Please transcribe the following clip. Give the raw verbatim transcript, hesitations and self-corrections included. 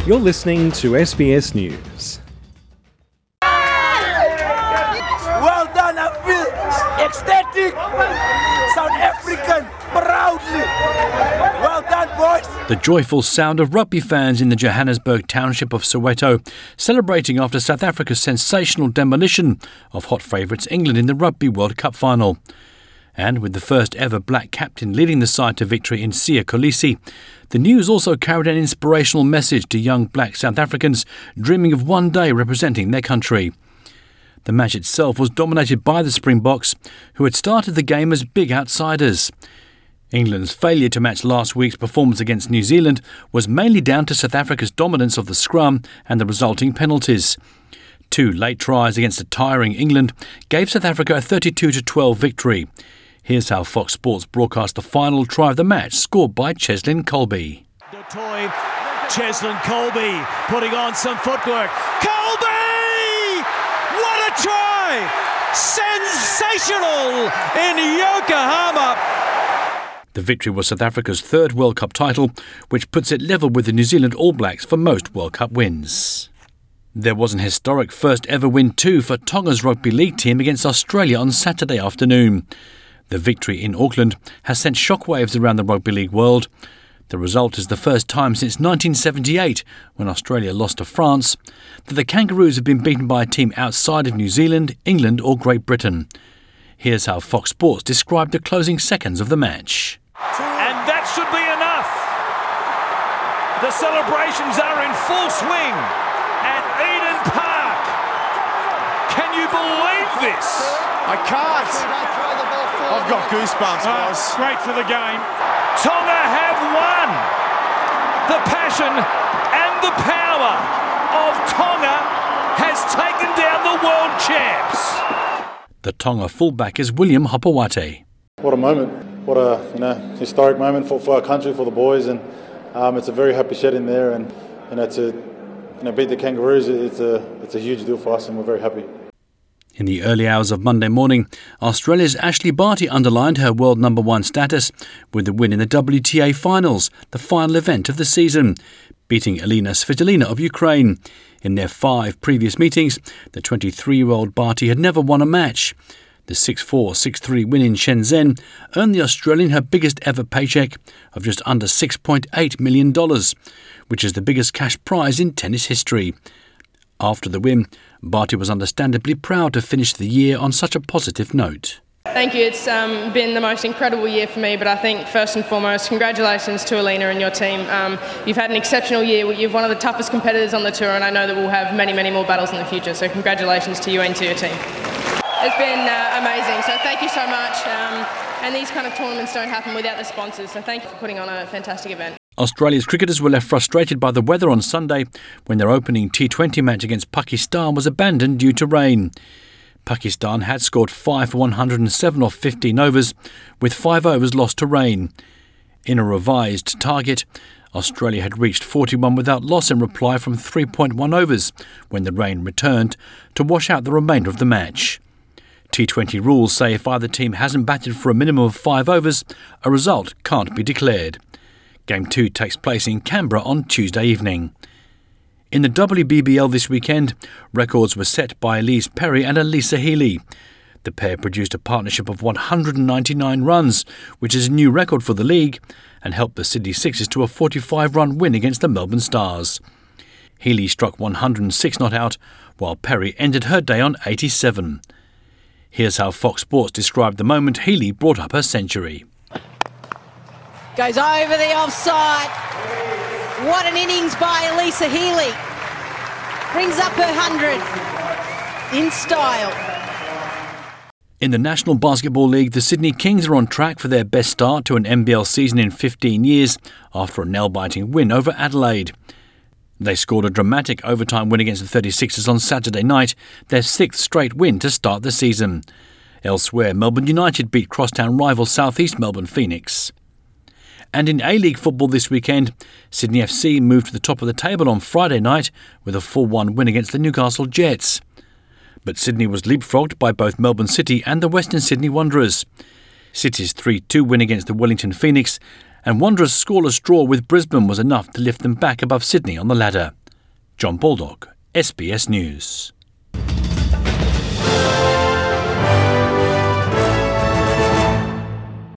You're listening to S B S News. Well done, I feel ecstatic. South African, proudly. Well done, boys. The joyful sound of rugby fans in the Johannesburg township of Soweto, celebrating after South Africa's sensational demolition of hot favourites England in the Rugby World Cup final. And with the first ever black captain leading the side to victory in Siya Kolisi, the news also carried an inspirational message to young black South Africans dreaming of one day representing their country. The match itself was dominated by the Springboks, who had started the game as big outsiders. England's failure to match last week's performance against New Zealand was mainly down to South Africa's dominance of the scrum and the resulting penalties. Two late tries against a tiring England gave South Africa a thirty-two to twelve victory. Here's how Fox Sports broadcast the final try of the match, scored by Cheslin Kolbe. Du Toit, Cheslin Kolbe putting on some footwork. Kolbe! What a try! Sensational in Yokohama! The victory was South Africa's third World Cup title, which puts it level with the New Zealand All Blacks for most World Cup wins. There was an historic first ever win too for Tonga's rugby league team against Australia on Saturday afternoon. The victory in Auckland has sent shockwaves around the rugby league world. The result is the first time since nineteen seventy-eight, when Australia lost to France, that the Kangaroos have been beaten by a team outside of New Zealand, England or Great Britain. Here's how Fox Sports described the closing seconds of the match. And that should be enough. The celebrations are in full swing at Eden Park. Can you believe this? I can't. I've got goosebumps, Oh, boys. great for the game. Tonga have won. The passion and the power of Tonga has taken down the world champs. The Tonga fullback is William Hopewate. What a moment. What a you know historic moment for, for our country, for the boys, and um, it's a very happy shed in there, and you know to you know beat the Kangaroos, it's a it's a huge deal for us, and we're very happy. In the early hours of Monday morning, Australia's Ashley Barty underlined her world number one status with the win in the W T A finals, the final event of the season, beating Elena Svitolina of Ukraine. In their five previous meetings, the twenty-three-year-old Barty had never won a match. The six four, six three win in Shenzhen earned the Australian her biggest ever paycheck of just under six point eight million dollars, which is the biggest cash prize in tennis history. After the win, Barty was understandably proud to finish the year on such a positive note. Thank you. It's um, been the most incredible year for me, but I think first and foremost, congratulations to Elena and your team. Um, you've had an exceptional year. You're one of the toughest competitors on the tour, and I know that we'll have many, many more battles in the future. So congratulations to you and to your team. It's been uh, amazing, so thank you so much. Um, and these kind of tournaments don't happen without the sponsors, so thank you for putting on a fantastic event. Australia's cricketers were left frustrated by the weather on Sunday when their opening T twenty match against Pakistan was abandoned due to rain. Pakistan had scored five for one hundred seven off fifteen overs, with five overs lost to rain. In a revised target, Australia had reached forty-one without loss in reply from three point one overs when the rain returned to wash out the remainder of the match. T twenty rules say if either team hasn't batted for a minimum of five overs, a result can't be declared. Game two takes place in Canberra on Tuesday evening. In the W B B L this weekend, records were set by Elise Perry and Alyssa Healy. The pair produced a partnership of one hundred ninety-nine runs, which is a new record for the league, and helped the Sydney Sixers to a forty-five run win against the Melbourne Stars. Healy struck one hundred six not out, while Perry ended her day on eighty-seven. Here's how Fox Sports described the moment Healy brought up her century. Goes over the offside. What an innings by Alyssa Healy. Brings up her hundred in style. In the National Basketball League, the Sydney Kings are on track for their best start to an N B L season in fifteen years after a nail-biting win over Adelaide. They scored a dramatic overtime win against the thirty-sixers on Saturday night, their sixth straight win to start the season. Elsewhere, Melbourne United beat crosstown rival South East Melbourne Phoenix. And in A-League football this weekend, Sydney F C moved to the top of the table on Friday night with a four one win against the Newcastle Jets. But Sydney was leapfrogged by both Melbourne City and the Western Sydney Wanderers. City's three two win against the Wellington Phoenix and Wanderers' scoreless draw with Brisbane was enough to lift them back above Sydney on the ladder. John Baldock, S B S News.